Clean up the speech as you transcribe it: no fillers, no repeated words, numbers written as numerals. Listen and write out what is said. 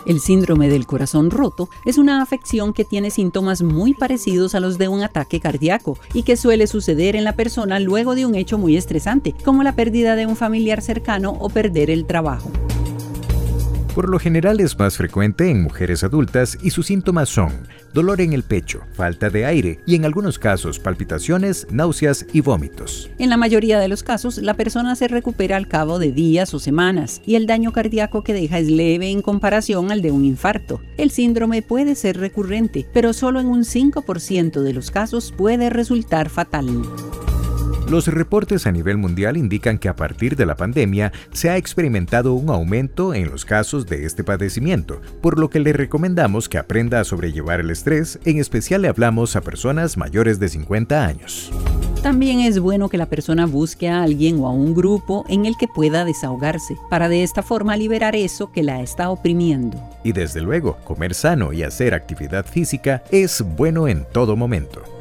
El síndrome del corazón roto es una afección que tiene síntomas muy parecidos a los de un ataque cardíaco y que suele suceder en la persona luego de un hecho muy estresante, como la pérdida de un familiar cercano o perder el trabajo. Por lo general es más frecuente en mujeres adultas y sus síntomas son dolor en el pecho, falta de aire y en algunos casos palpitaciones, náuseas y vómitos. En la mayoría de los casos, la persona se recupera al cabo de días o semanas y el daño cardíaco que deja es leve en comparación al de un infarto. El síndrome puede ser recurrente, pero solo en un 5% de los casos puede resultar fatal. Los reportes a nivel mundial indican que a partir de la pandemia se ha experimentado un aumento en los casos de este padecimiento, por lo que le recomendamos que aprenda a sobrellevar el estrés, en especial le hablamos a personas mayores de 50 años. También es bueno que la persona busque a alguien o a un grupo en el que pueda desahogarse, para de esta forma liberar eso que la está oprimiendo. Y desde luego, comer sano y hacer actividad física es bueno en todo momento.